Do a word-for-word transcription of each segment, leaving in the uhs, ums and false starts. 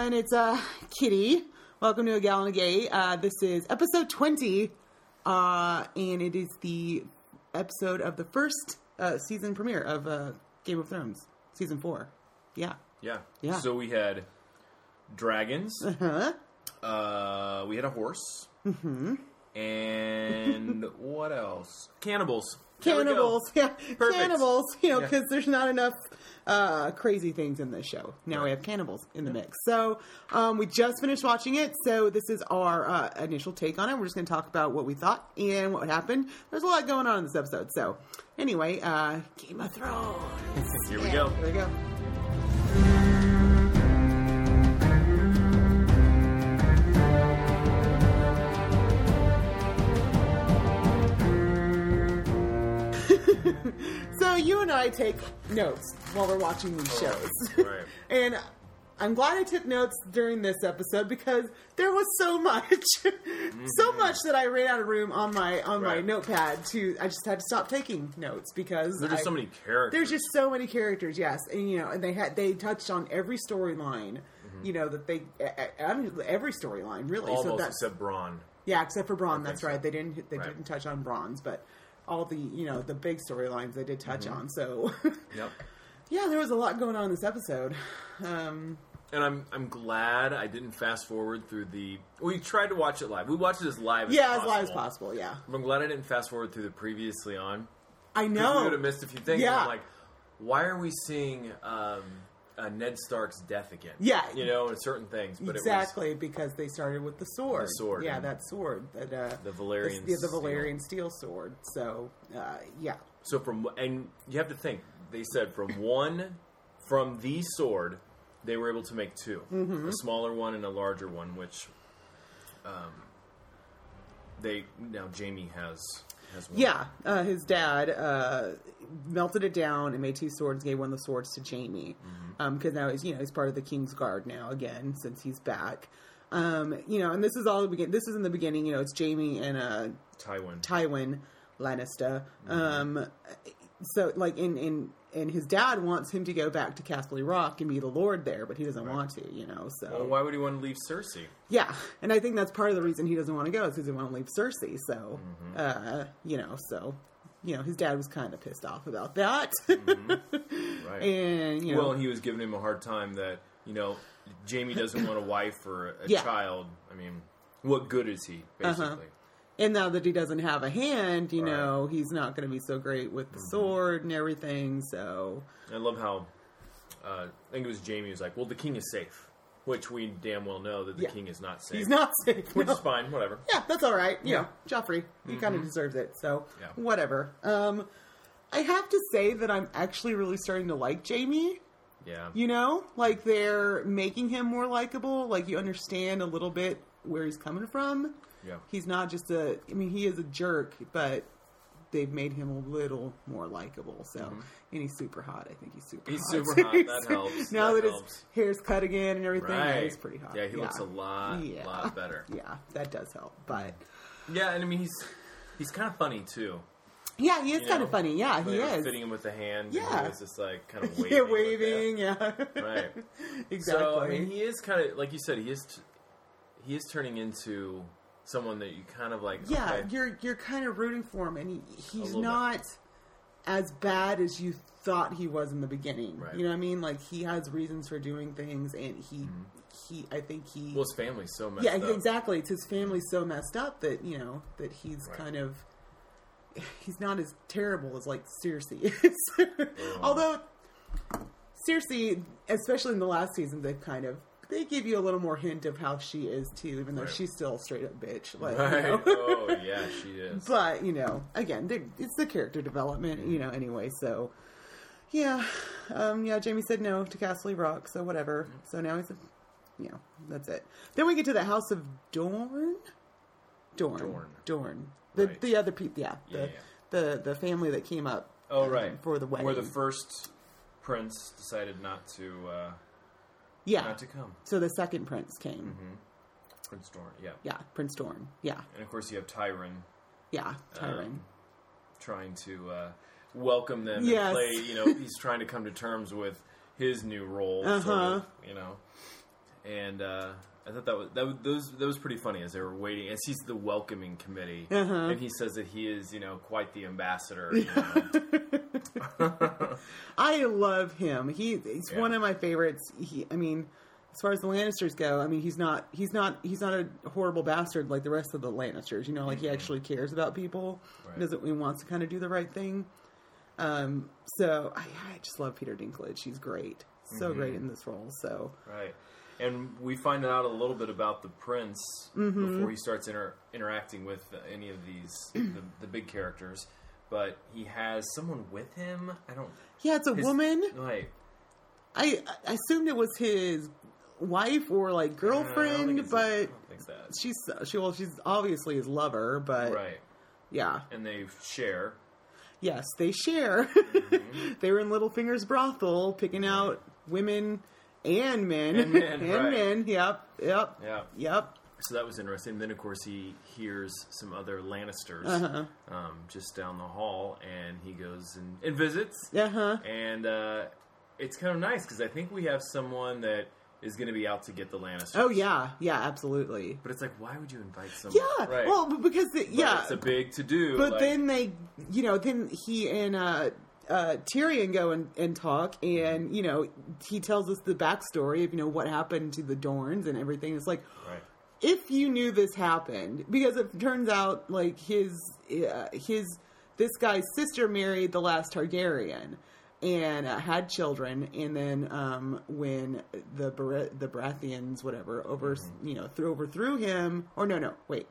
everyone. It's uh, Kitty. Welcome to A Gallon of Gay. Uh, this is episode twenty, uh, and it is the episode of the first uh, season premiere of uh, Game of Thrones, season four. Yeah. Yeah. Yeah. So we had dragons. Uh-huh. Uh, we had a horse. Mm-hmm. And what else? Cannibals. Cannibals, yeah, Perfect. cannibals, you know, Yeah. because there's not enough uh, crazy things in this show. Now Right. we have cannibals in the mix. So um, we just finished watching it, so this is our uh, initial take on it. We're just going to talk about what we thought and what happened. There's a lot going on in this episode. So anyway, uh, Game of Thrones. Here we go. Here we go. So you and I take notes while we're watching these shows. Right. And I'm glad I took notes during this episode because there was so much. Mm-hmm. So much that I ran out of room on my on my Right. notepad to I just had to stop taking notes because There's just I- so many characters. There's just so many characters, yes. And you know, and they had they touched on every storyline, Mm-hmm. you know, that they I mean, every storyline really. Almost so that's except Braun. yeah, except for Braun. I That's think right. so. They didn't. They Right. didn't touch on Braun's, but all the you know the big storylines they did touch on. So Yep. yeah, there was a lot going on in this episode. Um, And I'm I'm glad I didn't fast forward through the. We tried to watch it live. We watched it as live as yeah, possible. as live as possible. Yeah, I'm glad I didn't fast forward through the previously on. I Because we know. would have missed a few things. Yeah. And I'm like, why are we seeing um, uh, Ned Stark's death again? Yeah. You know, and certain things. But exactly because they started with the sword. The sword, Yeah, and that sword. That uh, the Valyrian the, yeah, the steel. Valyrian steel sword. So uh, yeah, It was. So from. And you have to think, they said from one. From the sword, they were able to make two. Mm-hmm. A smaller one and a larger one, which. Um, they. Now, Jaime has. has one. yeah. Uh, his dad uh, melted it down and made two swords. Gave one of the swords to Jaime because Mm-hmm. now he's you know he's part of the King's Guard now again since he's back. Um, you know, and this is all the begin. This is in the beginning. You know, it's Jaime and uh, Tywin. Tywin Lannister. Mm-hmm. Um, so like in, in and his dad wants him to go back to Casterly Rock and be the Lord there, but he doesn't Right. want to, you know. So Well, why would he want to leave Cersei? yeah, and I think that's part of the reason he doesn't want to go is because he doesn't want to leave Cersei. So Mm-hmm. uh, you know, so you know, his dad was kind of pissed off about that, Right. and you know, Well, he was giving him a hard time that, you know, Jaime doesn't want a wife or a Yeah. child. I mean, what good is he, basically? Uh-huh. and now that he doesn't have a hand, you Right. know, he's not going to be so great with the sword and everything. So I love how, uh, I think it was Jaime who was like, well, the king is safe. Which we damn well know that the Yeah. king is not safe. he's not safe. Which no. is fine, whatever. Yeah, that's all right. You Yeah. know, Joffrey, he kind of deserves it. So, Yeah. whatever. Um, I have to say that I'm actually really starting to like Jaime. Yeah. You know, like they're making him more likable. Like you understand a little bit where he's coming from. Yeah. He's not just a. I mean, he is a jerk, but they've made him a little more likable. So, and he's super hot. I think he's super. He's hot. super hot. That helps. Now That that, helps. his hair's cut again and everything, yeah, Right. he's pretty hot. Yeah, he looks a lot, Yeah. lot better. Yeah, that does help. But Yeah, and I mean, he's he's kind of funny, too. yeah, he is You kind know? of funny. Yeah, They he were is. fitting him with the hand. Yeah. And he was just like kind of waving. Yeah, with waving. Yeah, that. Right. exactly. So I mean, he is kind of like you said. He is t- he is turning into someone that you kind of like. yeah, okay, you're you're kind of rooting for him, and he, he's little not as bad as you thought he was in the beginning. Right. You know what I mean? Like he has reasons for doing things, and he he I think he well, his family's so messed yeah up. exactly. It's his family's so messed up that you know that he's Right. kind of he's not as terrible as like Cersei is. Although Cersei, especially in the last season, they've kind of they give you a little more hint of how she is too, even though Right. she's still a straight up bitch. Like, you Right. know. Oh yeah, she is. But, you know, again, they- it's the character development, you know, anyway, so, yeah, um, yeah, Jaime said no to Casterly Rock, so whatever, so now he's, a, you know, that's it. Then we get to the House of Dorne? Dorne. Dorne. Dorne. The, Right. the other people, yeah, the, Yeah, yeah. the the family that came up Oh right. for the wedding. Where the first prince decided not to uh, yeah, not to come. so the second prince came, Prince Dorne. Yeah. yeah, Prince Dorne, yeah, And of course you have Tyrion yeah, Tyrion. um, trying to uh, welcome them Yes. and play. You know, he's trying to come to terms with his new role. Sort Uh-huh. of, you know, and uh, I thought that was that was, those that was pretty funny as they were waiting. As he's the welcoming committee, Uh-huh. and he says that he is, you know, quite the ambassador. You know? I love him. He he's Yeah. one of my favorites. He, I mean, as far as the Lannisters go, I mean, he's not he's not he's not a horrible bastard like the rest of the Lannisters. You know, like he actually cares about people. Right. He doesn't he wants to kind of do the right thing. Um, so I, I just love Peter Dinklage. He's great, so Mm-hmm. great in this role. So Right. And we find out a little bit about the prince Mm-hmm. before he starts inter- interacting with any of these the, the big characters. But he has someone with him. I don't. yeah, it's a his- woman. Right. I, I assumed it was his wife or like I don't think girlfriend, it's- I but don't think that. she's she well she's obviously his lover. But Right. yeah. And they share. Yes, they share. Mm-hmm. They were in Littlefinger's brothel, picking out women and men. And men, and right. men. Yep, yep, Yeah. yep. So that was interesting. And then, of course, he hears some other Lannisters Uh-huh. um, just down the hall, and he goes and, and visits. Uh-huh. And uh, it's kind of nice because I think we have someone that is going to be out to get the Lannisters. Oh, yeah. Yeah, absolutely. But it's like, why would you invite someone? Yeah. Right. Well, b- because, the, But yeah. it's a big to-do. But like- then they, you know, then he and uh, uh, Tyrion go and, and talk, and, you know, he tells us the backstory of, you know, what happened to the Dorns and everything. It's like, Right. if you knew this happened, because it turns out, like, his, uh, his, this guy's sister married the last Targaryen and uh, had children, and then um, when the Bar- the Baratheons, whatever, over, Mm-hmm. you know, threw, overthrew him, or no, no, wait.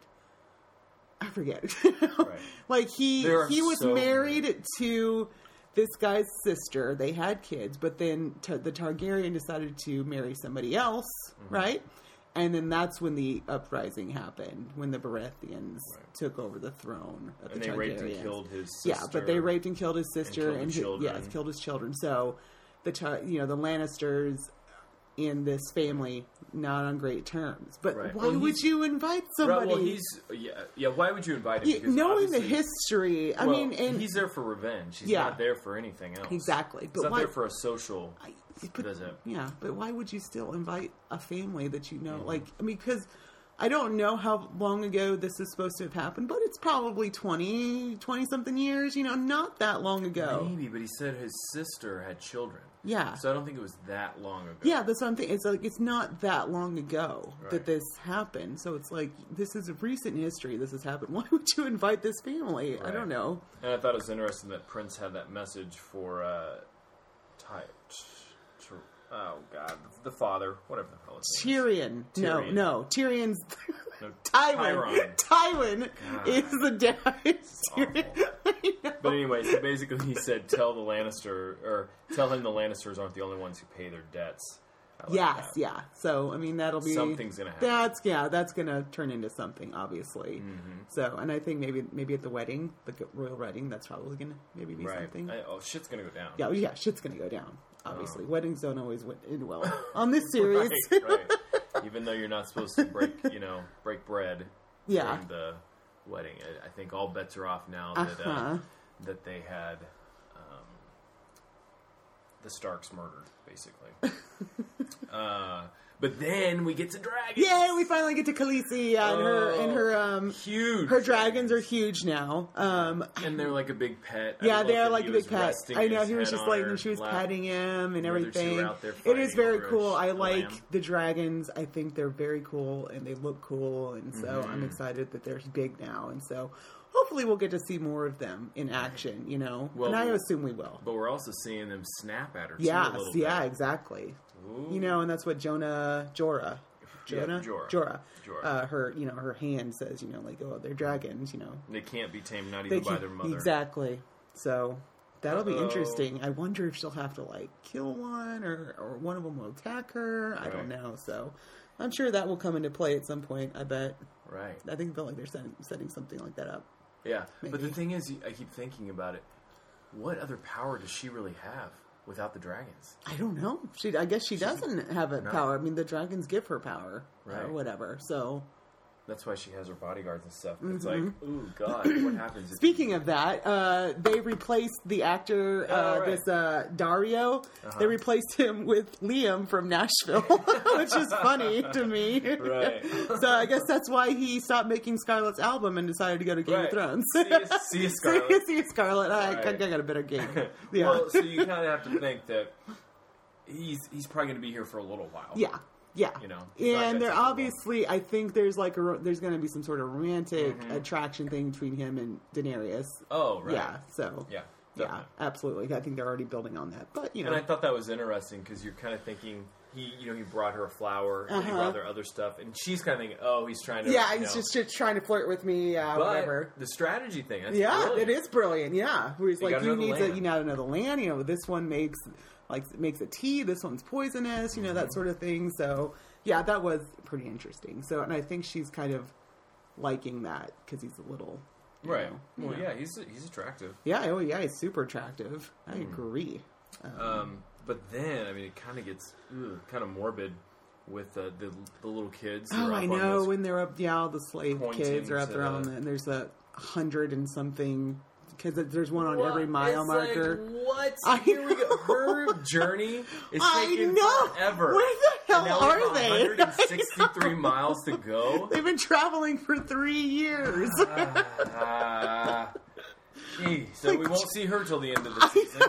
I forget. Right. Like, he, There are he was so married many. to this guy's sister. They had kids, but then t- the Targaryen decided to marry somebody else, Mm-hmm. right? And then that's when the uprising happened, when the Baratheons Right. took over the throne of And the they raped and Targaryens. killed his sister. Yeah, but they raped and killed his sister killed and, the hi- children. yes, killed his children. So the Tar- you know the Lannisters in this family not on great terms. But Right. why Well, would he's- you invite somebody? Right, well, he's... Yeah, yeah, why would you invite him? Yeah, Because knowing the obviously- history, I well, mean, and he's there for revenge. He's Yeah. not there for anything else. exactly. He's But not why? there for a social I- but- visit. Yeah, but why would you still invite a family that you know? Mm-hmm. Like, I mean, because I don't know how long ago this is supposed to have happened, but it's probably twenty, twenty something years. You know, not that long ago. Maybe, but he said his sister had children. Yeah. So I don't think it was that long ago. Yeah, that's what I'm thinking. It's like it's not that long ago Right. that this happened. So it's like this is a recent history. This has happened. Why would you invite this family? I Right. don't know. And I thought it was interesting that Prince had that message for uh, Ty. T- oh God, the father, whatever the hell his name is. Tyrion. No, Tyrion. no. Tyrion's No, Tywin. Tyron. Tywin God. is the dad. Tyrion. I know. But anyway, so basically he said, "Tell the Lannister, or tell him the Lannisters aren't the only ones who pay their debts." I like Yes, that. yeah. So I mean that'll be Something's gonna happen. That's yeah, that's gonna turn into something, obviously. Mm-hmm. So, and I think maybe maybe at the wedding, the g- royal wedding, that's probably gonna maybe be Right. something. I, oh, shit's gonna go down. Yeah, yeah, shit's gonna go down. Obviously, Oh. weddings don't always win- end well on this series. Right, right. Even though you're not supposed to break, you know, break bread Yeah. during the wedding, I, I think all bets are off now that uh, Uh-huh. that they had um, the Starks murdered, basically. uh, but then we get to dragons. Yay! We finally get to Khaleesi and her and her um huge. her dragons are huge now. Um, and they're like a big pet. I yeah, love they're that like he a big was pet. resting I know his he was head just on like her she was lap. petting him and The other two everything. were out there It is fighting very over a cool. sh- I a like lamb. the dragons. I think they're very cool and they look cool, and so Mm-hmm. I'm excited that they're big now. And so hopefully we'll get to see more of them in action. You know, Well, and I we'll- assume we will. But we're also seeing them snap at her. Too, Yes, a little yeah, bit. exactly. Ooh. You know, and that's what Jonah Jorah. Yeah, Jonah? Jorah. Jorah. Jorah. Uh, her, you know, her hand says, you know, like, oh, they're dragons, you know. They can't be tamed, not They even by can- their mother. Exactly. So that'll be Uh-oh. interesting. I wonder if she'll have to, like, kill one or, or one of them will attack her. I don't Right. know. So I'm sure that will come into play at some point, I bet. Right. I think I feel like they're setting, setting something like that up. Yeah. But the Maybe. thing is, I keep thinking about it. What other power does she really have without the dragons? I don't know. She, I guess she doesn't have a No. power. I mean, the dragons give her power Right. or whatever. So that's why she has her bodyguards and stuff. It's like, ooh, God, what happens? If Speaking of that, uh, they replaced the actor, uh, Oh, right. this uh, Dario. Uh-huh. They replaced him with Liam from Nashville, which is funny to me. Right. So I guess that's why he stopped making Scarlett's album and decided to go to Game Right. of Thrones. See you, see you, Scarlett. See you, Scarlett. I, Right. I got a better gig. Yeah. Well, so you kind of have to think that he's he's probably going to be here for a little while. yeah. Yeah, You know, it's not and gonna there take long. obviously, I think there's like a ro- there's going to be some sort of romantic Mm-hmm. attraction thing between him and Daenerys. Oh, right. Yeah, so Yeah. yeah, Definitely. absolutely. I think they're already building on that, but you know, And I thought that was interesting because you're kind of thinking he, you know, he brought her a flower and he Uh-huh. brought her other stuff, and she's kind of thinking, oh, he's trying to, yeah, you he's know. just, just trying to flirt with me, yeah, But whatever. the strategy thing, that's Yeah, brilliant. it is brilliant. Yeah, where he's You like, gotta you know the need to, land. you gotta know the land. You know, this one makes like makes a tea. This one's poisonous. You know, Mm-hmm. that sort of thing. So yeah, that was pretty interesting. So, and I think she's kind of liking that because he's a little, you Right. know, Well, you know. yeah, he's he's attractive. Yeah, oh yeah, he's super attractive. I agree. Um, Um, but then, I mean, it kind of gets kind of morbid with uh, the the little kids. who oh, are I up on know this- when they're up. Yeah, all the slave pointing kids are up to there on the- the, and there's a hundred and something because there's one on What? every mile It's marker. Like, what? I Here we go. know. Her journey is I taking know. forever. Where the hell and now we are have they? one hundred sixty-three miles to go. They've been traveling for three years. Ah, gee, so we won't see her till the end of the season.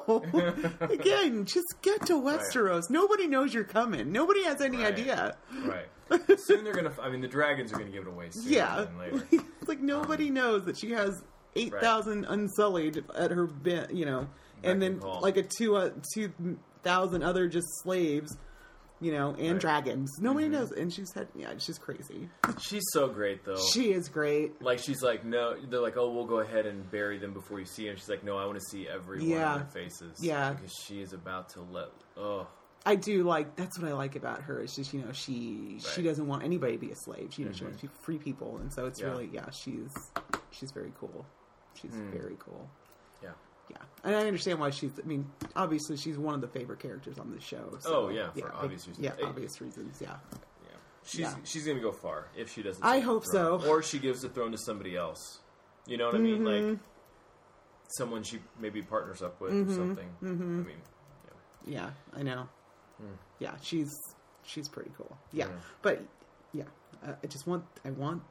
Oh. Again, just get to Westeros. Nobody knows you're coming. Nobody has any Right. idea. Right. Soon they're gonna. I mean, the dragons are gonna give it away sooner Yeah. than later. It's like nobody knows that she has eight thousand unsullied at her bit, you know, and then call. like a two uh, two thousand other just slaves, you know, and Right. Mm-hmm. dragons. Nobody knows, and she's had yeah, she's crazy. She's so great, though. She is great. Like, she's like, no, they're like, oh, we'll go ahead and bury them before you see them. She's like, no, I want to see every one Yeah. of their faces. Yeah. Because she is about to let, oh. I do like that's what I like about her. It's just you know she she Right. doesn't want anybody to be a slave. You know she wants to be free people, and so it's Yeah. really yeah she's she's very cool. She's very cool. Yeah. Yeah, and I understand why she's. I mean, obviously she's one of the favorite characters on the show. So, Oh, yeah, for big- obvious reasons. Yeah, Hey. obvious reasons. Yeah. Yeah. She's, Yeah. she's going to go far if she doesn't. I take the hope throne. so. Or she gives the throne to somebody else. You know what I mean? Mm-hmm. Like, someone she maybe partners up with or something. Mm-hmm. I mean, yeah. Yeah, I know. Yeah, she's she's pretty cool. Yeah, Yeah. but yeah, uh, I just want I want.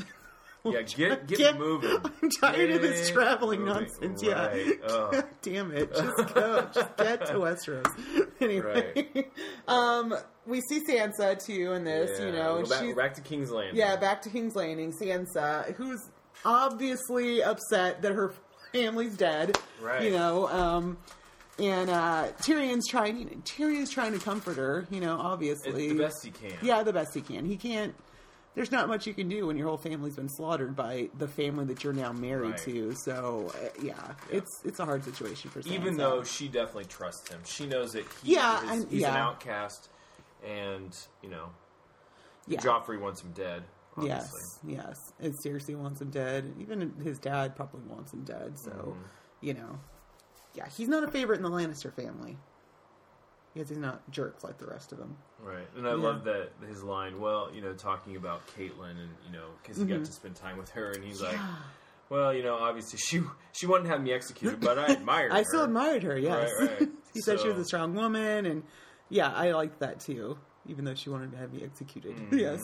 Yeah, get get, Get- moving. I'm tired of this Get traveling moving. nonsense. Right. Yeah, Ugh. God damn it, just go, just get to Westeros. Anyway, um, we see Sansa too in this. Yeah, You know, we're and back, she's we're back to King's Landing. yeah, back to King's Landing. Sansa, who's obviously upset that her family's dead. Right. You know, um, and uh, Tyrion's trying. You know, Tyrion's trying to comfort her. You know, obviously, It's the best he can. yeah, the best he can. He can't. There's not much you can do when your whole family's been slaughtered by the family that you're now married Right. to. So, uh, yeah, it's it's a hard situation for Sansa. Even though she definitely trusts him, she knows that he Yeah, is, and- he's an yeah. outcast, and you know, yeah. Joffrey wants him dead. Yes, Obviously. yes. And Cersei wants him dead. Even his dad probably wants him dead. So, Mm-hmm. you know, yeah, he's not a favorite in the Lannister family. Because he's not jerks like the rest of them. Right, and I Yeah. love that his line. Well, you know, talking about Caitlyn, and you know, because he got to spend time with her, and he's like, Mm-hmm. Yeah. "Well, you know, obviously she she wouldn't have me executed, but I admired her." I still admired her, yes. Right, right. he said she was So- a strong woman, and yeah, I liked that too. Even though she wanted to have me executed. Mm-hmm. Yes.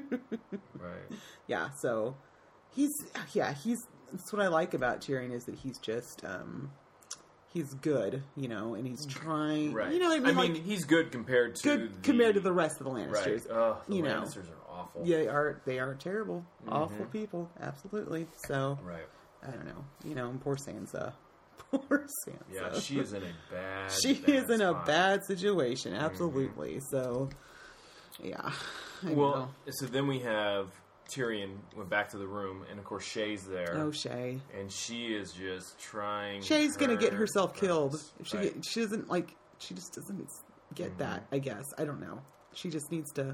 Right. Yeah, so he's yeah, he's that's what I like about Tyrion is that he's just um he's good, you know, and he's trying Right. you know what I mean? I like mean, he's good compared to good the, compared to the rest of the Right. Lannisters. Oh, the you know. Lannisters are awful. Yeah, they are they are terrible. Awful people, absolutely. So Right. I don't know. You know, and poor Sansa. Poor Sansa. Yeah, she is in a bad. She bad is in a spot. bad situation, absolutely. So yeah. I Well, know. so then we have Tyrion went back to the room, and of course Shay's there. Oh, Shay. And she is just trying. Shay's gonna get her herself killed. best. If she Right. get, she doesn't like she just doesn't get that. I guess I don't know. She just needs to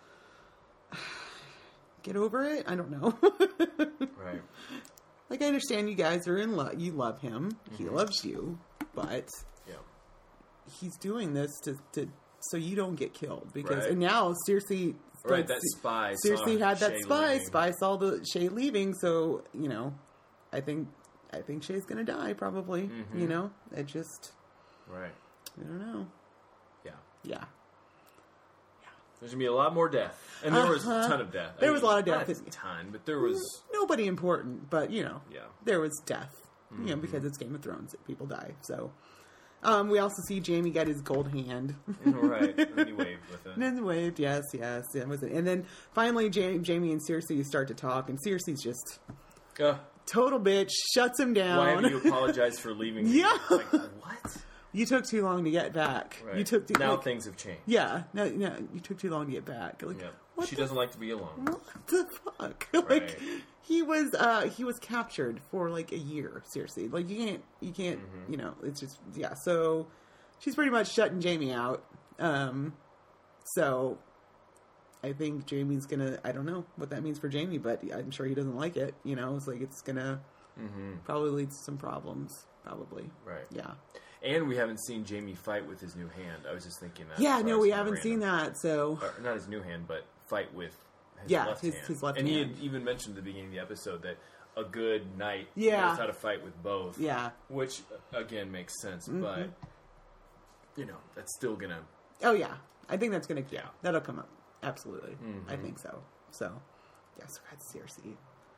get over it. I don't know. Right. Like I understand you guys are in love. You love him. He loves you, but Yeah. he's doing this to, to so you don't get killed because Right. and now Cersei Right, But that spy saw Cersei had that Shay spy. leaving. Spy saw the Shay leaving, so you know, I think I think Shay's gonna die probably. Mm-hmm. You know, it just Right. I don't know. Yeah. Yeah, There's going to be a lot more death. And there was Uh-huh. a ton of death. I There was a lot of not death. a ton, but there was... nobody important, but you know, Yeah. there was death. You know, because it's Game of Thrones, people die. So, um, we also see Jaime get his gold hand. Right. And then he waved with it. And then waved, yes, yes, and was it. And then finally, Jamie, Jamie and Cersei start to talk, and Cersei's just Uh, total bitch, shuts him down. why have you apologized for leaving me? Yeah. Like, what? You took too long to get back. Right. You took too, now like, things have changed. yeah, no, no, you took too long to get back. Like, Yeah. what She the, doesn't like to be alone. what the fuck? Like, Right. he was, uh, he was captured for like a year. Seriously, like you can't, you can't, Mm-hmm. you know, it's just, yeah. So she's pretty much shutting Jamie out. Um, so I think Jamie's gonna. I don't know what that means for Jamie, but I'm sure he doesn't like it. You know, it's like it's gonna Mm-hmm. probably lead to some problems. Probably, Right. yeah. And we haven't seen Jamie fight with his new hand. I was just thinking that. Yeah, so no, it's we kinda haven't seen random. that. So Or, not his new hand, but fight with his Yeah, left his- hand. his left and hand. he had even mentioned at the beginning of the episode that a good knight Yeah. knows how to fight with both. yeah. Which, again, makes sense. But, you know, that's still going to... Oh yeah, I think that's gonna. Yeah, Yeah. that'll come up. Absolutely, Mm-hmm. I think so. So, yeah, so that's Cersei.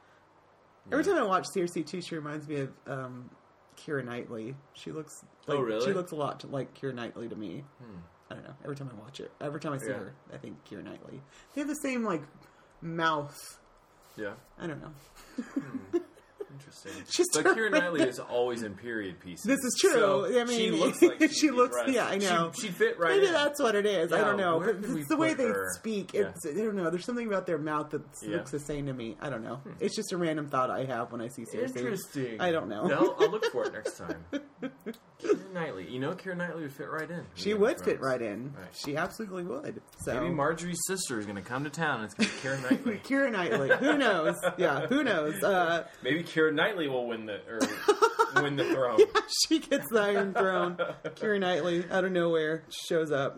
Every time I watch Cersei too, she reminds me of um, Keira Knightley. She looks. Like, Oh, really? She looks a lot to, like Keira Knightley to me. I don't know. Every time I watch it, every time I see Yeah. her, I think Keira Knightley. They have the same like mouth. Yeah. I don't know. Interesting. She's but Keira terrific. Knightley is always in period pieces. This is true. So I mean, she looks like she'd she be looks. dressed. Yeah, I know. She, she'd fit right Maybe in. that's what it is. I Yeah, don't know. where But could we it's the way put they her? speak. Yeah. It's I don't know. There's something about their mouth that Yeah. looks the same to me. I don't know. It's just a random thought I have when I see Cersei. Interesting. I don't know. No, I'll look for it next time. Keira Knightley. You know, Keira Knightley would fit right in. She Yeah, would that's fit right in. Right. She absolutely would. So Maybe Marjorie's sister is going to come to town and it's going to be Keira Knightley. Keira Knightley. Who knows? Yeah, who knows? Uh, Maybe Keira Knightley will win the or win the throne. she gets the Iron Throne. Keira Knightley, out of nowhere, shows up.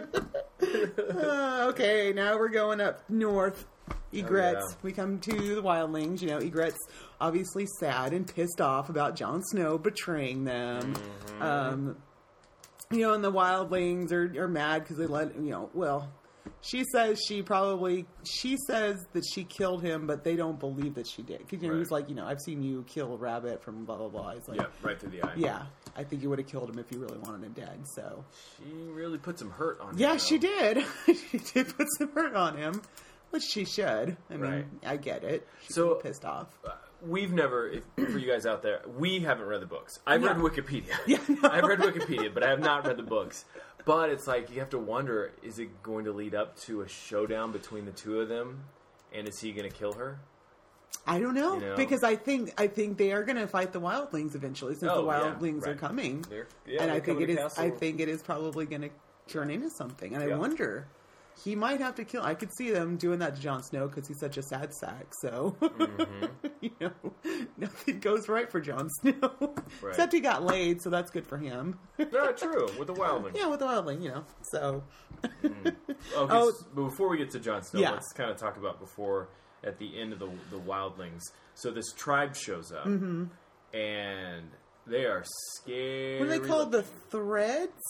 uh, okay, now we're going up north. Egrets. Oh, yeah. We come to the Wildlings. You know, Egrets obviously sad and pissed off about Jon Snow betraying them. Mm-hmm. Um, you know, and the Wildlings are, are mad because they let, you know, well, she says she probably, she says that she killed him, but they don't believe that she did. Because, you know, Right. he's like, you know, I've seen you kill a rabbit from blah, blah, blah. He's like, Yeah, right through the eye. yeah, I think you would have killed him if you really wanted him dead. So, She really put some hurt on him. yeah, though. she did. She did put some hurt on him, which she should. I mean, Right. I get it. She's So- pissed off. Uh, We've never, if, for you guys out there, we haven't read the books. I've No. read Wikipedia. Yeah, no. I've read Wikipedia, but I have not read the books. But it's like, you have to wonder, is it going to lead up to a showdown between the two of them? And is he going to kill her? I don't know, You know? because I think I think they are going to fight the Wildlings eventually, since Oh, the yeah, Wildlings are right. coming. They're, yeah, and they're I think coming it to is. Castle. I think it is probably going to turn into something. And Yeah. I wonder, he might have to kill. I could see them doing that to Jon Snow because he's such a sad sack. So Mm-hmm. you know, nothing goes right for Jon Snow, Right. except he got laid, so that's good for him. No, true, with the Wildling. Yeah, with the Wildling, you know. So Okay, Oh. so- but before we get to Jon Snow, Yeah. let's kind of talk about before, at the end of the, the Wildlings. So this tribe shows up, Mm-hmm. and they are scared. what are they called? The Threads?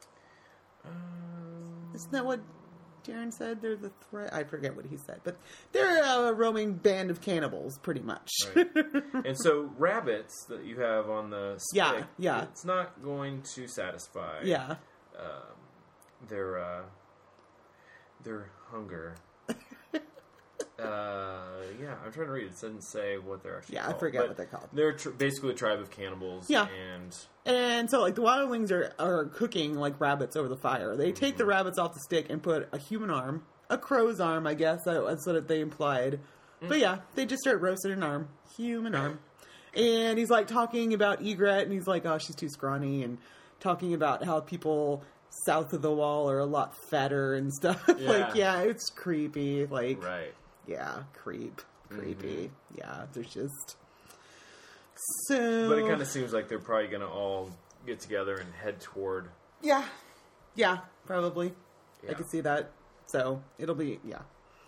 Isn't that what Darren said? They're the thread. I forget what he said, but they're a roaming band of cannibals, pretty much. Right. And so rabbits that you have on the stick, Yeah, yeah. it's not going to satisfy Yeah. um, their uh, their hunger. uh, yeah, I'm trying to read it. It doesn't say what they're actually Yeah, I called. forget but what they're called. They're tr- basically a tribe of cannibals. Yeah. And And so, like, the Wildlings are, are cooking, like, rabbits over the fire. They take the rabbits off the stick and put a human arm, a crow's arm, I guess. That's what they implied. But yeah, they just start roasting an arm. Human arm. And he's, like, talking about Egret, and he's like, oh, she's too scrawny, and talking about how people south of the wall are a lot fatter and stuff. Yeah. Like, yeah, it's creepy. Like, right. yeah, creep. Creepy. Yeah, there's just... So... But it kind of seems like they're probably going to all get together and head toward. Yeah. Yeah, probably. Yeah. I could see that. So, it'll be, yeah.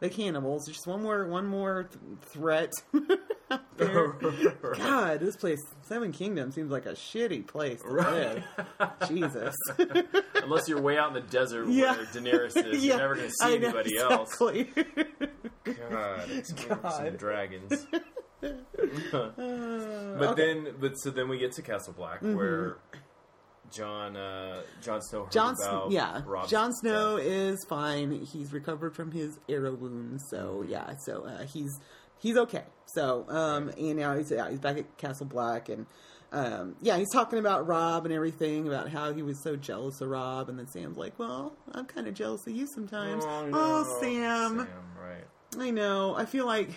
the cannibals. Just one more, one more th- threat. out there. Right. God, this place, Seven Kingdoms, seems like a shitty place to Right. live. Jesus. Unless you're way out in the desert Yeah. where Daenerys is, Yeah, you're never going to I see know, anybody exactly. else. God, it's some God. dragons. Uh, But okay. then, but so then we get to Castle Black, Mhm. where John uh, John Snow heard Jon, about yeah, Rob's Jon Snow death. is fine. He's recovered from his arrow wound, so yeah, so uh, he's he's okay. So um, and now he's yeah, he's back at Castle Black, and um, yeah, he's talking about Rob and everything about how he was so jealous of Rob, and then Sam's like, "Well, I'm kind of jealous of you sometimes." Oh, Oh, no. Sam. Sam, right? I know. I feel like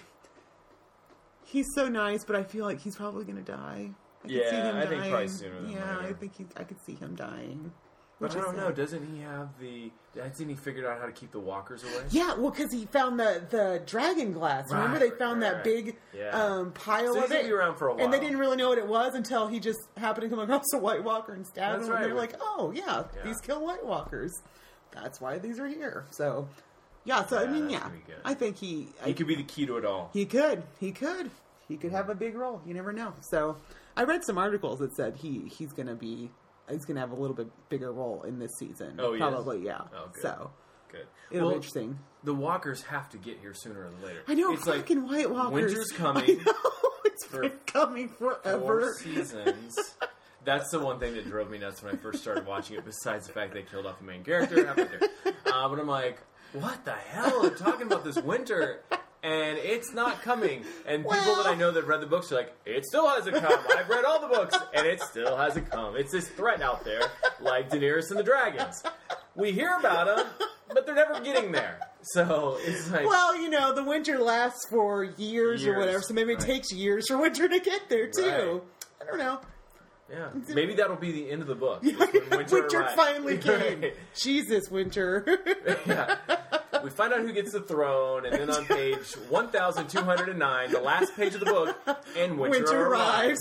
he's so nice, but I feel like he's probably going to die. I could Yeah, see him I think dying. probably sooner than Yeah, later. I think he, I could see him dying. But which I is don't know. sad. Doesn't he have the? Hasn't he figured out how to keep the walkers away? Yeah, well, because he found the, the dragon glass. Remember, Right, they found right, that right. big Yeah. um, pile So of he's gonna it, be around for a while. and they didn't really know what it was until he just happened to come across a White Walker and stabbed That's him. And right. they're like, "Oh, yeah, Yeah. these kill White Walkers. That's why these are here." So, yeah. So Yeah, I mean, that's yeah, gonna be good. I think he He I, could be the key to it all. he could he could he could have a big role. You never know. So, I read some articles that said he he's gonna be. He's going to have a little bit bigger role in this season. Oh, he is? Probably, yeah. Oh, good. So, Good. it'll well, be interesting. the walkers have to get here sooner or later. I know, It's fucking like White Walkers. winter's coming I know, it's for been coming four forever. seasons. That's the one thing that drove me nuts when I first started watching it, besides the fact they killed off the main character. halfway through. Uh, but I'm like, what the hell? They're talking about this winter, and it's not coming. And people Well- that I know that read the books are like, it still hasn't come. I've read all the books, and it still hasn't come. It's this threat out there, like Daenerys and the dragons. We hear about them, but they're never getting there. So it's like, Well, you know, the winter lasts for years, or Years, whatever, so maybe right. it takes years for winter to get there, too. Right. I don't know. yeah, maybe that'll be the end of the book. is when Winter, winter arrives. finally came. Right. Jesus, winter. Yeah. We find out who gets the throne, and then on page one thousand two hundred nine, the last page of the book, and winter, Winter arrives.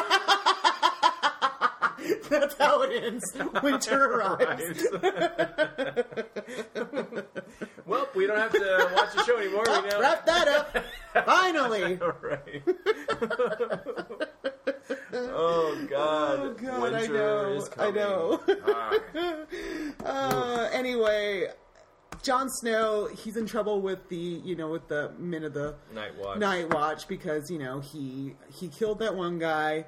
That's how it ends. Winter arrives. Well, we don't have to watch the show anymore. Oh, we now wrap that up. Finally. right. Oh God! Oh, God, Winter I know, is I coming. know. Ah. Uh, anyway, Jon Snow, he's in trouble with the, you know, with the men of the Night Watch. Night Watch because, you know, he he killed that one guy.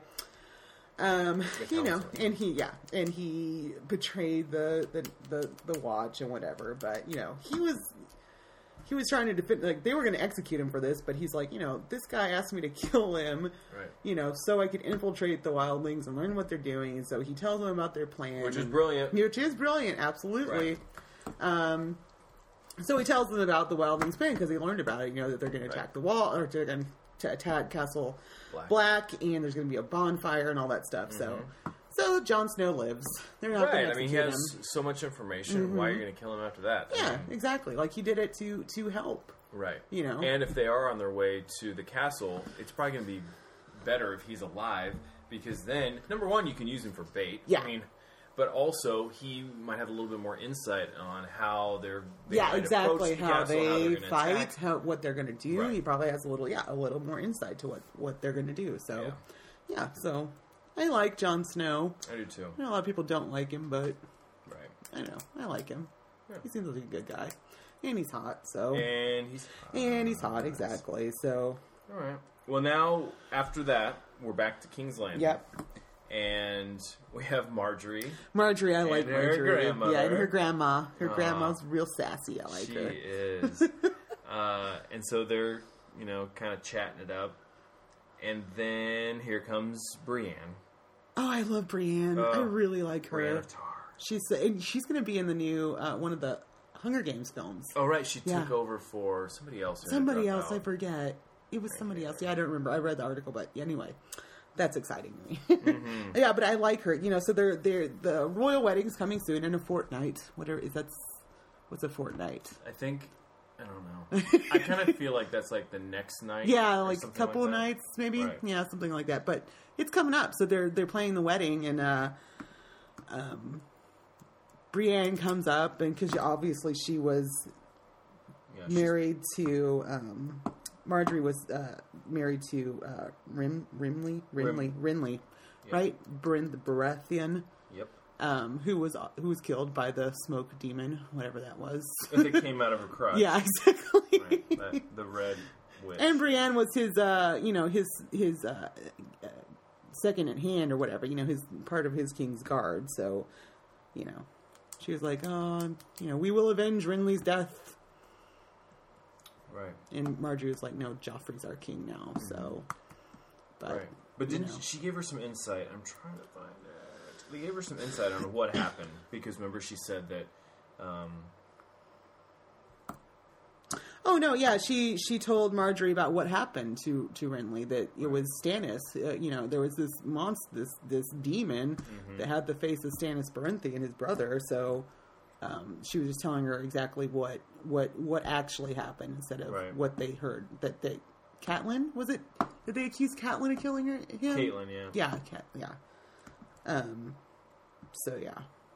Um, you know, counselor. and he, yeah, and he betrayed the, the, the, the watch and whatever, but, you know, he was, he was trying to defend, like, they were going to execute him for this, but he's like, you know, this guy asked me to kill him, Right. you know, so I could infiltrate the wildlings and learn what they're doing, and so he tells them about their plan. Which is and- brilliant. Which is brilliant, absolutely. Um, so he tells them about the wildlings plan, because he learned about it, you know, that they're going to Right. attack the wall, or they're going to attack Castle Black. Black, and there's going to be a bonfire and all that stuff. So, so Jon Snow lives. They're not going Right. to I mean, he execute has him. so much information. Why are you going to kill him after that? I Yeah, mean, exactly. Like he did it to to help. right. You know. And if they are on their way to the castle, it's probably going to be better if he's alive, because then, number one, you can use him for bait. Yeah. I mean, but also he might have a little bit more insight on how they're they Yeah, might exactly. approach the How castle, how they they're gonna fight, attack. how what they're going to do. Right. He probably has a little, yeah, a little more insight to what what they're going to do. So, Yeah. yeah. So I like Jon Snow. I do too. I know a lot of people don't like him, but Right. I know I like him. Yeah. He seems like a good guy, and he's hot. So And he's and he's hot, exactly. So All right. Well, now after that, we're back to King's Landing. yep. And we have Marjorie. Marjorie, I And like her Marjorie. grandmother. Yeah, and her grandma. Her Aw. grandma's real sassy. I like she her. is. uh, and so they're, you know, kind of chatting it up. And then here comes Brienne. Oh, I love Brienne. I Oh, really like her. Brienne of Tar. She's and she's going to be in the new uh, one of the Hunger Games films. Oh, right. She Yeah. took over for somebody else. who Somebody dropped else, out. I forget. It was somebody else. Yeah, I don't remember. I read the article, but anyway, that's exciting to me. Mm-hmm. Yeah, but I like her. You know, so they're they're the royal wedding's coming soon in a fortnight. Whatever is that's what's a fortnight? I think, I don't know. I kind of feel like that's like the next night. Yeah, or like a something couple like that. nights maybe. Right. Yeah, something like that. But it's coming up, so they're they're playing the wedding, and uh, um, Brienne comes up, and because obviously she was Yeah, she's- married to um, Marjorie was uh, married to uh, Rim Rimley Rimley Rinley, Yep. right? Bryn the Baratheon, Yep. um, who was who was killed by the smoke demon, whatever that was. It came out of her crotch. Yeah, exactly. Right, that, the red witch. And Brienne was his, uh, you know, his his uh, uh, second in hand or whatever. You know, his part of his king's guard. So, you know, she was like, "Oh, you know, we will avenge Renly's death." Right. And Marjorie was like, "No, Joffrey's our king now." So, but Right. But you didn't know. she gave her some insight? I'm trying to find it. They gave her some insight on what happened because remember she said that. Um, Oh no, yeah, she she told Marjorie about what happened to to Renly, that it was Stannis. Uh, you know, there was this monster, this this demon Mm-hmm. that had the face of Stannis Baratheon, his brother. So um, she was just telling her exactly what what what actually happened instead of Right. what they heard. That they Catelyn, was it? Did they accuse Catelyn of killing her? Him? Caitlyn, yeah. Yeah, Cat, yeah. Um. So yeah,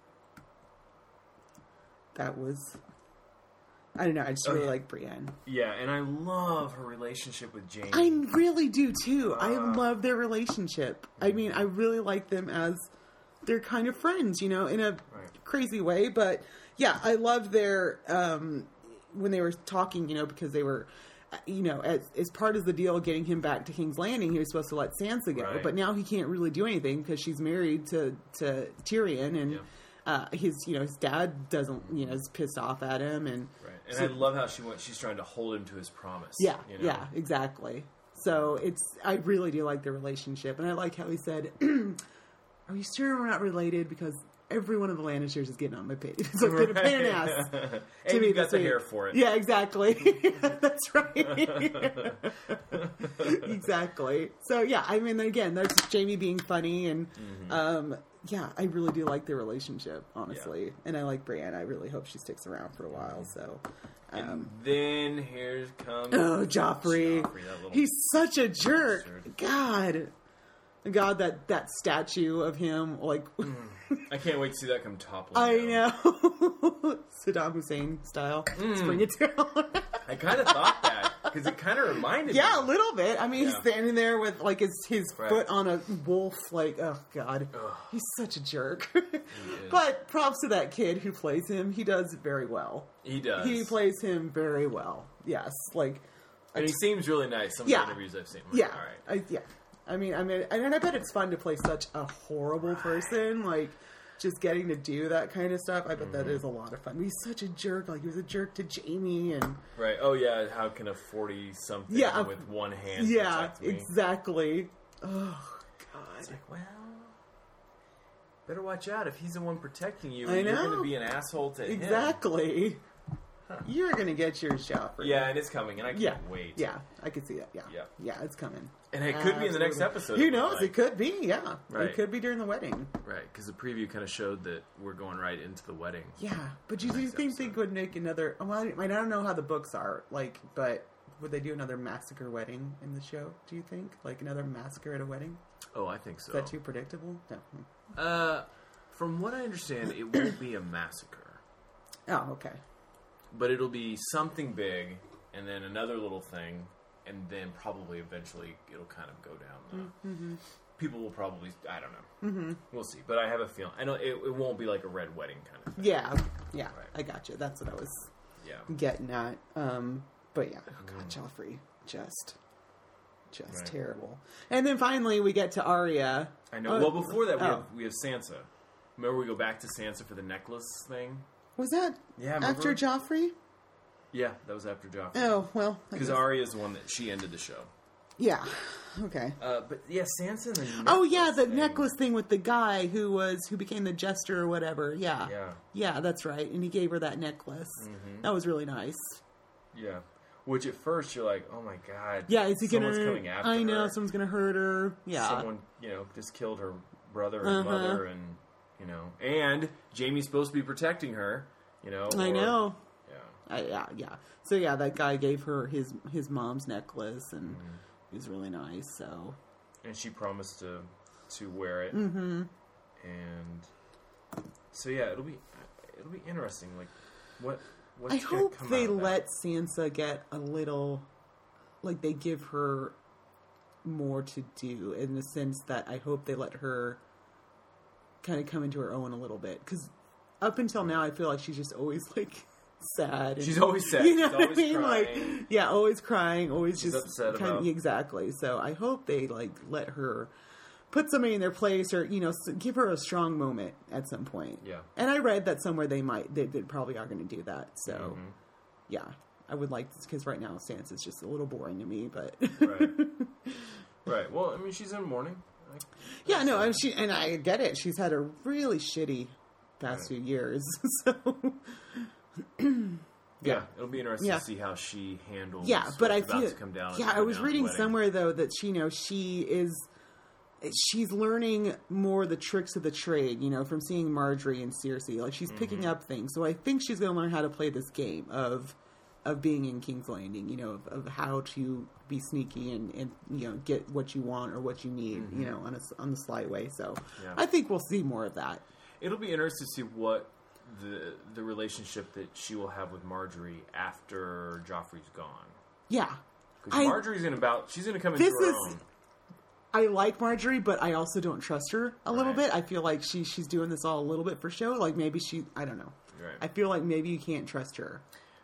that was. I don't know. I just Oh, really yeah. like Brienne. Yeah, and I love her relationship with Jaime. I really do too. I Ah. love their relationship. I mean, I really like them as they're kind of friends, you know, in a Right. crazy way. But yeah, I love their um, when they were talking, you know, because they were, uh, you know, as, as part of the deal getting him back to King's Landing, he was supposed to let Sansa go, Right. but now he can't really do anything because she's married to to Tyrion, and Yeah. uh, his you know his dad doesn't you know is pissed off at him, and Right. And So- I love how she went. She's trying to hold him to his promise. yeah, you know? yeah, exactly. So it's I really do like the relationship, and I like how he said, "Are you sure we're not related?" Because every one of the Lannisters is getting on my page. It's like been a pain in the ass to and me you got this the week. hair for it. Yeah, exactly. That's right. Exactly. So yeah, I mean, again, that's Jaime being funny, and Mm-hmm. um, yeah, I really do like their relationship, honestly, and I like Brienne. I really hope she sticks around for a while. So. And Um, then here comes Oh, Joffrey. Joffrey, that little He's such a jerk. bastard. God. God, that, that statue of him, like, I can't wait to see that come toppling. I down. know. Saddam Hussein style. Mm. Spring it down. I kind of thought that because it kind of reminded Yeah, a me. little bit. I mean, he's Yeah. standing there with, like, his, his Right. foot on a wolf. Like, oh, God. Ugh. He's such a jerk. is. But props to that kid who plays him. He does very well. He does. He plays him very well. Yes. Like, and he seems really nice. Some Yeah. of the interviews I've seen. I'm like, yeah. All right. I, yeah. I mean, I mean, and I bet it's fun to play such a horrible person. Like, just getting to do that kind of stuff. I bet that is a lot of fun. He's such a jerk. Like, he was a jerk to Jaime, and Right. Oh yeah. How can a forty-something Yeah, with one hand yeah, protect me? exactly. Oh It's God. like, well, better watch out. If he's the one protecting you, I you're know. going to be an asshole to him. Exactly. You're gonna get yours, Joffrey. Yeah, and it's coming, and I can't Yeah. wait. Yeah, I could see that. Yeah. Yeah. Yeah, it's coming. And it could be in the next Absolutely. episode. Who knows? Like- It could be. Yeah. Right. It could be during the wedding. Right, because the preview kind of showed that we're going right into the wedding. Yeah, but you do Next think they episode. would make another? Well, I I don't know how the books are like, but would they do another massacre wedding in the show? Do you think like another massacre at a wedding? Oh, I think so. Is that too predictable? No. Uh, from what I understand, it won't be a massacre, Oh, okay. but it'll be something big, and then another little thing, and then probably eventually it'll kind of go down. The, Mm-hmm. People will probably, I don't know. Mm-hmm. We'll see, but I have a feeling. I know it, it won't be like a red wedding kind of thing. Yeah, yeah. Right. I got you. That's what I was Yeah. getting at. Um, but yeah, oh God, Joffrey, just, just Right. terrible. And then finally we get to Arya. I know. Oh, well, before that, we, oh. have, we have Sansa. Remember, we go back to Sansa for the necklace thing. Was that Yeah, after remember? Joffrey? Yeah, that was after Joffrey. Oh well, I Because guess- Arya is the one that she ended the show. Yeah. Okay. Uh, but yeah, Sansa. And the Oh yeah, the thing. necklace thing with the guy who was who became the jester or whatever. Yeah. Yeah. Yeah, that's right. And he gave her that necklace. Mhm. That was really nice. Yeah. Which at first you're like, oh my god. Yeah, is he someone's gonna? coming after I know her. someone's gonna hurt her. Yeah. Someone, you know, just killed her brother and Uh-huh. mother, and you know, and Jaime's supposed to be protecting her. You know. I or- know. Yeah. I, yeah, yeah. So yeah, that guy gave her his his mom's necklace, and it was really nice. So And she promised to to wear it. mm-hmm. And so yeah, it'll be it'll be interesting. Like, what what's I gonna hope come they out of that? let Sansa get a little, like they give her more to do in the sense that I hope they let her kind of come into her own a little bit. Because up until now, I feel like she's just always like sad. And, She's always sad. You know She's what always I mean? crying. Like, yeah, always crying, always She's just upset kind of, about- exactly. So I hope they like let her put somebody in their place, or you know, s- give her a strong moment at some point. Yeah. And I read that somewhere they might, they, they probably are going to do that. So, Mhm. yeah, I would like this because right now Sansa's just a little boring to me. But Right. Right. Well, I mean, she's in mourning. I- yeah, no, and she and I get it. She's had a really shitty past Right. few years. So Yeah, it'll be interesting Yeah. to see how she handles. yeah, but I what's about feel to come down. yeah. I come was down at the reading wedding. somewhere though that she, you know, she is. She's learning more the tricks of the trade, you know, from seeing Marjorie and Cersei. Like she's picking Mm-hmm. up things, so I think she's going to learn how to play this game of of being in King's Landing. You know, of, of how to be sneaky and, and you know get what you want or what you need. Mm-hmm. You know, on a s on the sly way. So Yeah. I think we'll see more of that. It'll be interesting to see what the the relationship that she will have with Marjorie after Joffrey's gone. Yeah, Because I- Marjorie's in about she's going to come into This her is- own. I like Marjorie, but I also don't trust her a little Right. bit. I feel like she she's doing this all a little bit for show. Like maybe she, I don't know. Right. I feel like maybe you can't trust her.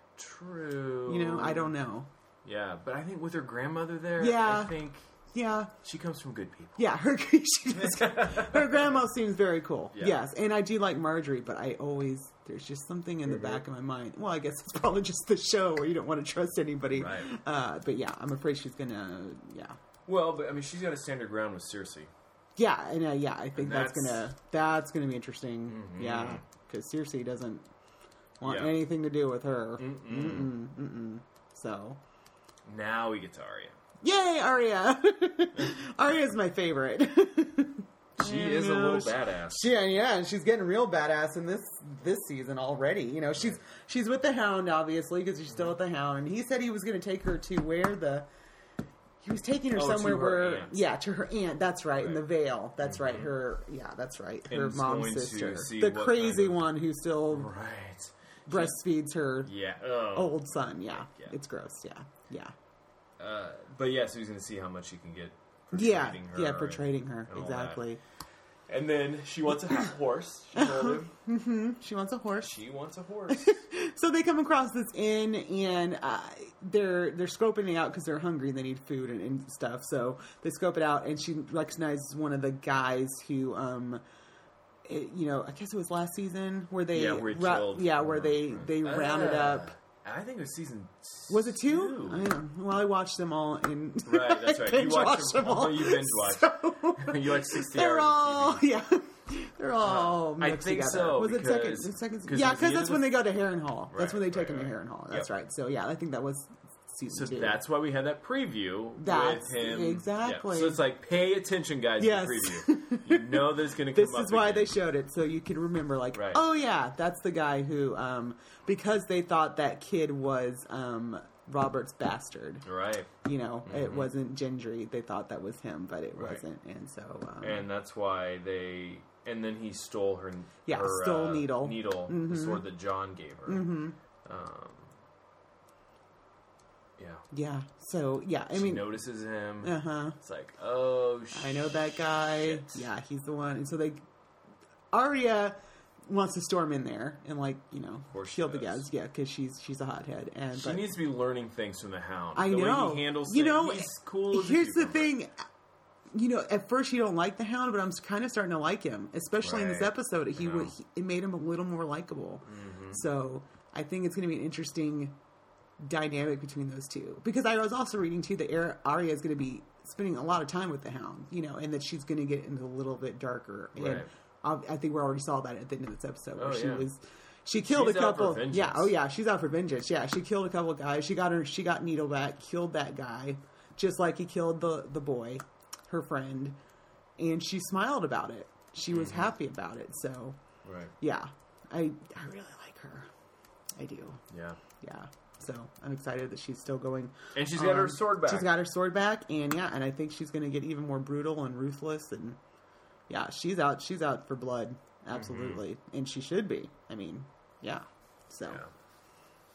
True. You know, I don't know. Yeah, but I think with her grandmother there, Yeah. I think Yeah, she comes from good people. yeah. Her she does, her grandma seems very cool. Yeah. Yes, and I do like Marjorie, but I always there's just something in the Mhm. back of my mind. Well, I guess it's probably just the show where you don't want to trust anybody. Right. Uh, but yeah, I'm afraid she's gonna. Yeah. Well, but I mean, she's got to stand her ground with Cersei. Yeah, and uh, yeah, I think And that's, that's- gonna that's gonna be interesting. Mhm. Yeah, because Cersei doesn't want Yeah. anything to do with her. Mm-mm. Mm-mm, mm-mm. So, Now we get to Arya. yay, Arya! Arya's my favorite. She You is a know, little she- badass. She, yeah, and she's getting real badass in this this season already. You know, she's she's with the Hound obviously because she's still with the Hound. And he said he was going to take her to where the he was taking her Oh, to somewhere her where aunt. yeah to her aunt. That's right, in Right. the Vale. That's right, Mhm. her yeah, that's right, And her is mom's going to sister, see the what crazy kind of- one who still Right. breastfeeds her Yeah. Oh. old son. Yeah, Yeah. it's gross. Yeah, yeah, Uh, but yeah, so he's going to see how much he can get. For yeah, trading her yeah, for and- trading her and all exactly. that. And then she wants a horse. She told him hmm She wants a horse. she wants a horse. So they come across this inn, and uh, they're they're scoping it out because they're hungry and they need food and, and stuff. So they scope it out, and she recognizes one of the guys who, um, it, you know, I guess it was last season where they, Yeah, where he ra- killed yeah, where they her. they rounded Ah, up. I think it was season. Was it two? I don't know. Well, I watched them all in. Right, that's right. You binge watched watched them all. You binge watched. So, You watched sixty they're hours all of T V. yeah. They're all I mixed think together. so, Was it second? because- the second? 'cause Yeah, it was the because end that's of when the- they go to Harrenhal. That's Right, when they take right, him to right. Harrenhal. That's Yep. right. So yeah, I think that was season So two. that's why we had that preview That's- with him. exactly. Yeah. So it's like, pay attention, guys. Yes. To the preview. You know that it's going to come This up is why again. they showed it, so you can remember, like, Right. oh yeah, that's the guy who, um, because they thought that kid was um, Robert's bastard. Right. You know, it Mhm. wasn't Gendry. They thought that was him, but it Right. wasn't, and so um, And that's why they. And then he stole her. Yeah, her, stole uh, needle. Needle, Mhm. the sword that John gave her. hmm Um, yeah. yeah. So yeah, I she mean, notices him. uh huh. It's like, oh, I know that guy. shit. Yeah, he's the one. And so they, Arya wants to storm in there and like you know course she kill the does. guys. Yeah, because she's she's a hothead. And She but, needs to be learning things from the Hound. I the know. Way he handles You things, know, he's cool. As a here's the cucumber. thing. You know, at first you don't like the Hound, but I'm kind of starting to like him, especially in this Right. episode. He, Yeah. wa- he it made him a little more likable. Mhm. So I think it's going to be an interesting dynamic between those two. Because I was also reading too that Ar- Arya is going to be spending a lot of time with the Hound, you know, and that she's going to get into a little bit darker. And Right. I, I think we already saw that at the end of this episode where Oh, she yeah. was. She killed She's a out for couple. vengeance. Yeah. Oh yeah. She's out for vengeance. Yeah. She killed a couple guys. She got her. She got Needle back. Killed that guy, just like he killed the the boy, her friend, and she smiled about it. She was Mhm. happy about it. So Right. yeah, I I really like her. I do. Yeah. Yeah. So I'm excited that she's still going. And she's got her Um, sword back. She's got her sword back, and yeah, and I think she's going to get even more brutal and ruthless, and yeah, she's out. She's out for blood, absolutely, and she should be. I mean, yeah. So Yeah.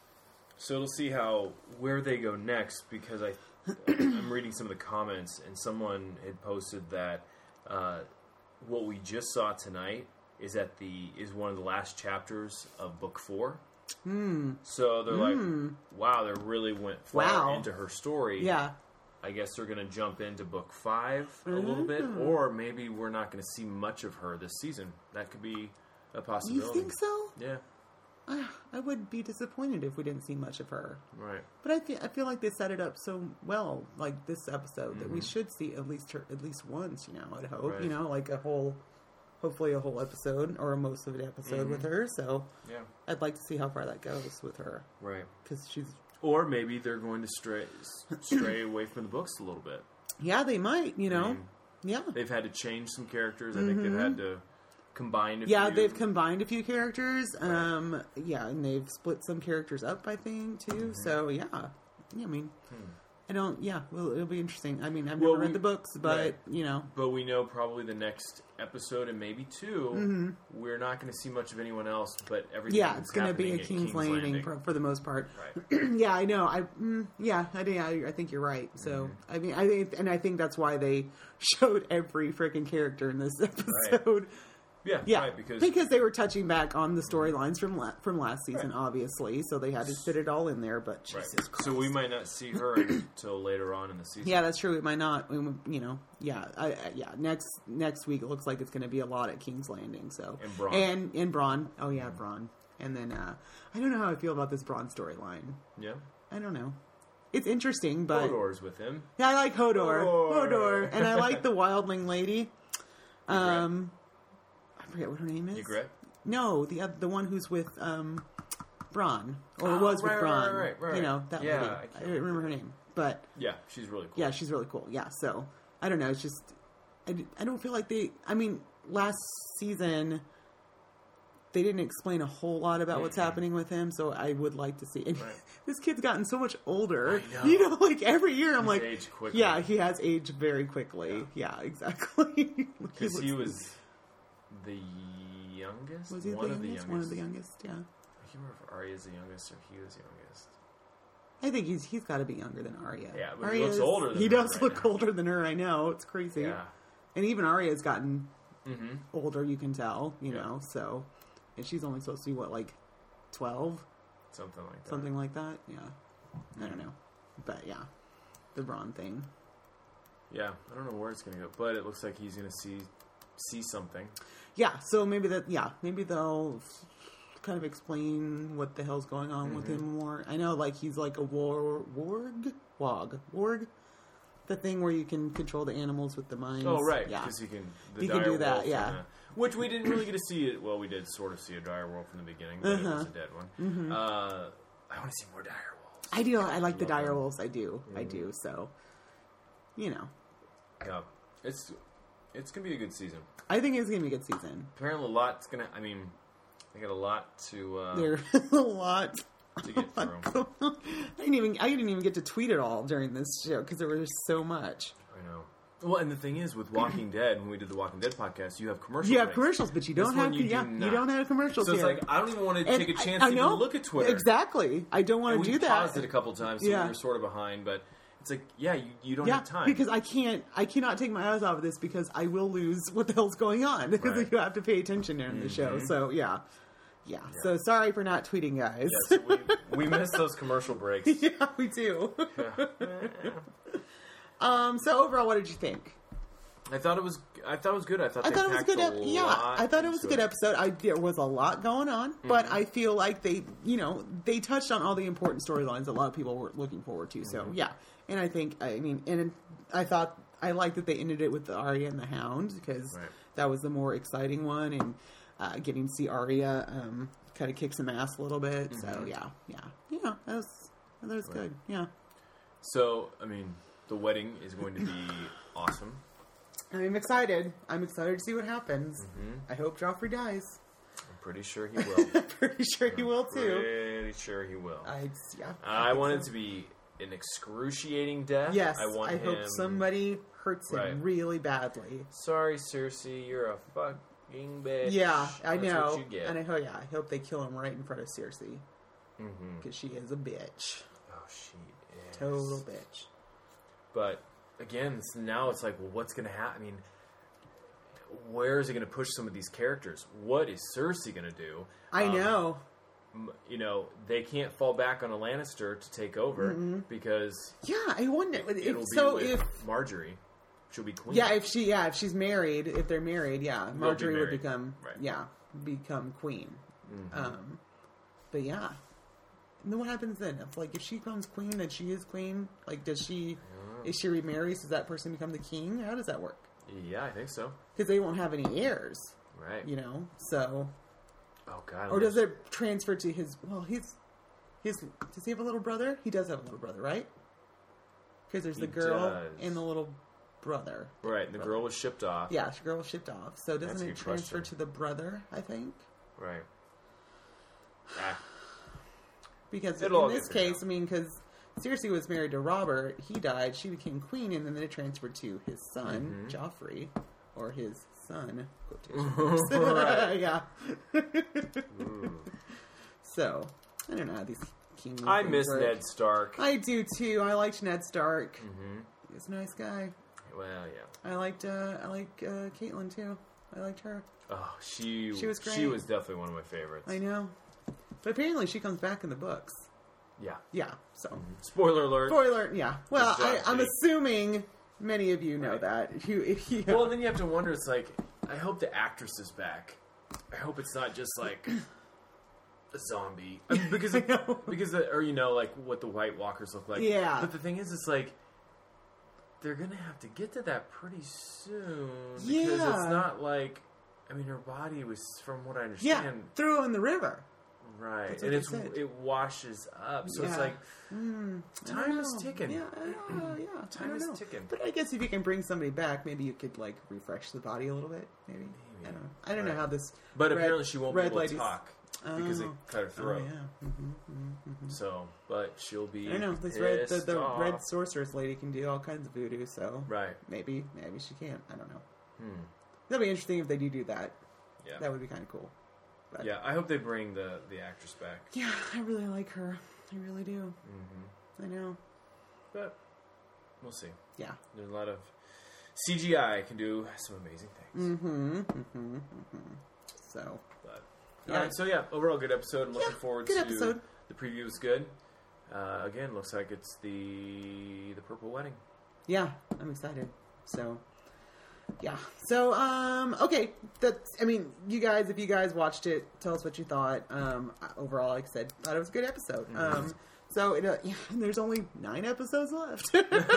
So we'll see how where they go next, because I I'm reading some of the comments, and someone had posted that uh, what we just saw tonight is at the is one of the last chapters of book four. Mm. So they're Mm. like, wow, they really went far Wow. into her story. Yeah. I guess they're going to jump into book five a little bit, or maybe we're not going to see much of her this season. That could be a You possibility. think so? Yeah, I, I would be disappointed if we didn't see much of her. right. But I feel, I feel like they set it up so well, like this episode, Mm-hmm. that we should see at least her at least once. You know, I'd hope. Right. You know, like a whole, hopefully a whole episode or most of an episode Mm-hmm. with her. So Yeah, I'd like to see how far that goes with her, right. because she's. Or maybe they're going to stray stray away from the books a little bit. Yeah, they might. You know. I mean, yeah. They've had to change some characters. I think they've had to combine a Yeah, few. they've combined a few characters. Um, yeah, and they've split some characters up, I think, too. Mm-hmm. So yeah, yeah. I mean, I don't. Yeah, well, it'll be interesting. I mean, I've Well, never read we- the books, but right. you know, But we know probably the next episode and maybe two, Mm-hmm. we're not going to see much of anyone else, but everything yeah, that's it's going to be a happening King's, at Landing, Landing. For, for the most part. Right. Yeah, I know. I mm, yeah, I think I, I think you're right. So Mm-hmm. I mean, I think, and I think that's why they showed every freaking character in this episode. Yeah, Yeah, right, because, because they were touching back on the storylines from la- from last season, obviously. So they had to fit it all in there. But right. Jesus Christ. So we might not see her until later on in the season. Yeah, that's true. We might not. We, would- you know, yeah, I, I, yeah. Next next week, it looks like it's going to be a lot at King's Landing. So And Bronn. and and Bronn. Oh yeah, Bronn. And then uh, I don't know how I feel about this Bronn storyline. Yeah. I don't know. It's interesting, but Hodor's with him. yeah, I like Hodor. Hodor. Hodor, and I like the Wildling lady. Um, I forget what her name is. Ygritte? No, the oth- the one who's with um, Bronn, or Oh, was right, with right, Bronn. right, right, You know right. that Yeah, lady. I I, can't don't remember her name, but Yeah, she's really cool. yeah, she's really cool. Yeah, so I don't know. It's just I, d- I don't feel like they. I mean, last season they didn't explain a whole lot about what's happening with him, so I would like to see. And Right. this kid's gotten so much older. I know. You know, like every year I'm He's like, aged quickly. yeah, he has aged very quickly. Yeah, exactly. Because he looks- was the youngest? was he one the of the youngest? youngest. One of the youngest. Yeah, I can't remember if Arya's the youngest or he was the youngest. I think he's he's got to be younger than Arya. Yeah, but he Arya looks is- older than he her does right look now. older than her. I know, it's crazy. Yeah. And even Arya's gotten Mm-hmm. older, you can tell, you Yeah. know, so, and she's only supposed to be, what, like, twelve? Something like that. Something like that? Yeah. I don't know. But, yeah. The Bronn thing. Yeah, I don't know where it's going to go, but it looks like he's going to see see something. Yeah, so maybe that, yeah, maybe they'll kind of explain what the hell's going on with him more. I know, like, he's like a war, warg? Wog. Warg? The thing where you can control the animals with the minds. Oh, right, Yeah. because he can... The He can do dire that, wolf yeah. and, uh, which we didn't really get to see it. Well, we did sort of see a dire wolf from the beginning, but it was Uh-huh. a dead one. Uh, I want to see more dire wolves. I do. I like the Love dire them. wolves. I do. I do. So, you know. Yeah, it's it's going to be a good season. I think it's going to be a good season. Apparently a lot's going to... I mean, they got a lot to, uh, There's a lot. to get through. I didn't even I didn't even get to tweet it all during this show because there was so much. I know. Well, and the thing is, with Walking Dead, when we did the Walking Dead podcast, you have commercials. You have commercials, but you don't This one have you yeah, do you not. don't have commercials So it's here. like, I don't even want to And take a chance I, I to know, even look at Twitter. Exactly. I don't want And to we do that. paused it a couple times, so Yeah. we were sort of behind, but it's like, yeah, you, you don't yeah, have time. because I can't. I cannot take my eyes off of this because I will lose what the hell's going on because Right. you have to pay attention during the show. So yeah. yeah, So sorry for not tweeting, guys. Yeah, so we, we missed those commercial breaks. yeah, we do. Yeah. um. So overall, what did you think? I thought it was. I thought it was good. I thought I they thought it was a packed good. Ep- yeah, lot I thought it was a into good episode. I there was a lot going on, but I feel like they, you know, they touched on all the important storylines that a lot of people were looking forward to. So yeah, and I think, I mean, and I thought I liked that they ended it with the Arya and the Hound because Right. that was the more exciting one, and uh, getting to see Arya um, kind of kick some ass a little bit. So yeah, yeah, yeah, that was that was good. Yeah, So, I mean, the wedding is going to be awesome. I'm excited. I'm excited to see what happens. Mm-hmm. I hope Joffrey dies. I'm pretty sure he will. I'm pretty sure he will too. Pretty sure he will. I yeah. I think want so. it to be an excruciating death. Yes, I want I hope him- somebody hurts him Right. really badly. Sorry, Cersei, you're a fucking bitch. Yeah, I That's know. what you get. And I hope, yeah, I hope they kill him right in front of Cersei. because she is a bitch, Oh, she is. total bitch. But again, it's- now it's like, well, what's going to happen? I mean, where is it going to push some of these characters? What is Cersei going to do? I Um, know. m- You know, they can't fall back on a Lannister to take over because Yeah, I wonder. If, it'll be so with if Marjorie. She'll be queen. yeah, if she yeah if she's married, if they're married, yeah, be Marjorie would married. become Right. yeah become queen. Mhm. Um, but yeah. And then what happens then? If, like, if she becomes queen, then she is queen. Like, does she? If she remarries, does that person become the king? How does that work? Yeah, I think so. Because they won't have any heirs, Right. you know. So, Oh, God. or does it transfer to his? Well, his his does he have a little brother? He does have a little brother, right? Because there's the He girl does. and the little brother. Right, the girl was shipped off. Yeah, the girl was shipped off. So That's doesn't a it good transfer question. to the brother? I think. Right. Ah, Because It'll all in get this figured case, I mean, because Cersei was married to Robert, he died, she became queen, and then it transferred to his son, Mhm. Joffrey, or his son. Quotation marks. Right. yeah. ooh. So, I don't know how these king I things miss work. Ned Stark. I do too. I liked Ned Stark. hmm He was a nice guy. Well, yeah. I liked. Uh, I like uh, Caitlyn too. I liked her. Oh, she She was She great. was definitely one of my favorites. I know. But apparently, she comes back in the books. Yeah. Yeah. So. Spoiler alert. Spoiler, yeah. Well, I, Exactly. I'm assuming many of you know Right. that. If you, if you, Well, then you have to wonder. It's like, I hope the actress is back. I hope it's not just like a zombie, I mean, because I know. because the, or you know like what the White Walkers look like. Yeah. But the thing is, it's like they're gonna have to get to that pretty soon because Yeah. it's not like. I mean, her body was, from what I yeah, understand, threw in the river. right, That's and what it's they said. it washes up. So it's Yeah. like Mm, I time don't is know. ticking. Yeah, I know, yeah. I Time don't is know. ticking. But I guess if you can bring somebody back, maybe you could like refresh the body a little bit. Maybe, I don't know. I don't know Right. how this. But red- apparently, she won't be red able ladies- to talk because they Oh. cut her Oh throat. yeah. Mm-hmm, mm-hmm, mm-hmm. So, but she'll be. I don't know. This red, the, pissed the off. red sorceress lady can do all kinds of voodoo. So Right. maybe, maybe she can't. I don't know. Hmm. That'd be interesting if they do do that. Yeah. That would be kind of cool. But Yeah. I hope they bring the the actress back. yeah, I really like her. I really do. Mm-hmm. I know. But we'll see. Yeah. There's a lot of C G I can do some amazing things. Mm-hmm. Mm-hmm. Mm-hmm. So But Yeah. all right. So yeah, overall good episode. I'm looking Yeah, forward good to episode. the preview. Was good. Uh, again, looks like it's the the Purple Wedding. yeah, I'm excited. So yeah. So um okay, that's I mean, you guys if you guys watched it, tell us what you thought. Um overall, like I said, thought it was a good episode. Mm-hmm. Um so it, uh, yeah, there's only nine episodes left.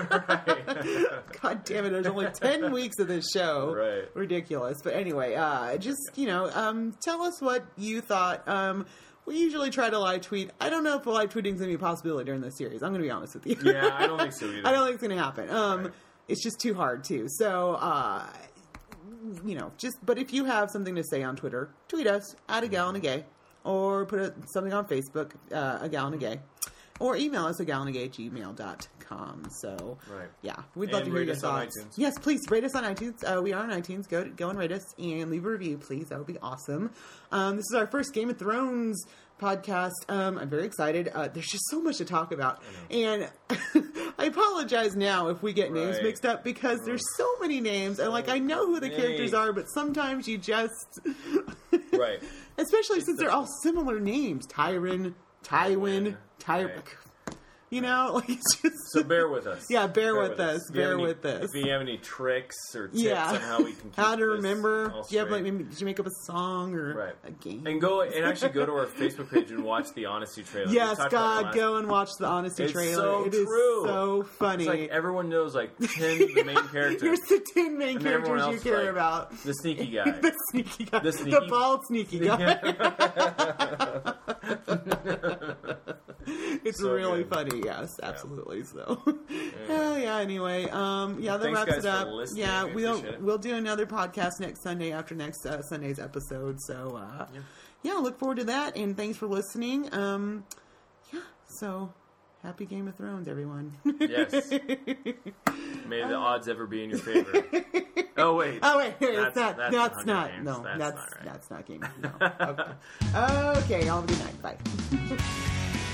God damn it, there's only ten weeks of this show. Right. Ridiculous. But anyway, uh just, you know, um tell us what you thought. Um we usually try to live tweet. I don't know if live tweeting is going to be a possibility during this series. I'm going to be honest with you. Yeah, I don't think so either. I don't think it's going to happen. Um, Right. It's just too hard, too. So, uh, you know, just, but if you have something to say on Twitter, tweet us at a gallon a gay, or put a, something on Facebook, uh, a gallon a gay, or email us a gallon a gay at gmail dot com. So, Right. yeah, we'd love And to hear rate your us on thoughts. iTunes. Yes, please rate us on iTunes. Uh, we are on iTunes. Go go and rate us and leave a review, please. That would be awesome. Um, this is our first Game of Thrones podcast. Um, I'm very excited. Uh, there's just so much to talk about, and I apologize now if we get names Right. mixed up because there's so many names, and like I know who the many. characters are, but sometimes you just, Right. especially since they're the- all similar names: Tyron, Tywin, Ty. Right. You know, like it's just So bear with us. Yeah, bear with us. If you have Bear any- with us. If you have any tricks or tips Yeah. on how we can keep how to this remember. all Do you have like straight. maybe did you make up a song or Right. a game? And go and actually go to our Facebook page and watch the Honesty trailer. Yes, We talked about God, last- go and watch the Honesty It's trailer. so It is true. so funny. It's like everyone knows like ten of the main characters. Here's the ten main And everyone characters you else, care like, about. The sneaky guy. the sneaky guy. The The, sneaky- bald sneaky guy. It's So really good. funny. Yes, absolutely. So, oh yeah. Anyway, um, yeah, that Thanks, wraps guys, it up. for listening. Yeah, We we'll appreciate it. we'll do another podcast next Sunday after next uh, Sunday's episode. So, uh, Yeah. yeah, look forward to that. And thanks for listening. Um, yeah. So, happy Game of Thrones, everyone. Yes. May the odds ever be in your favor. Oh wait. Oh wait, it's That's- not. that's That's, Hunger not. Games. No, That's that's not right. that's not game. No. Okay. Okay. All good night. Bye.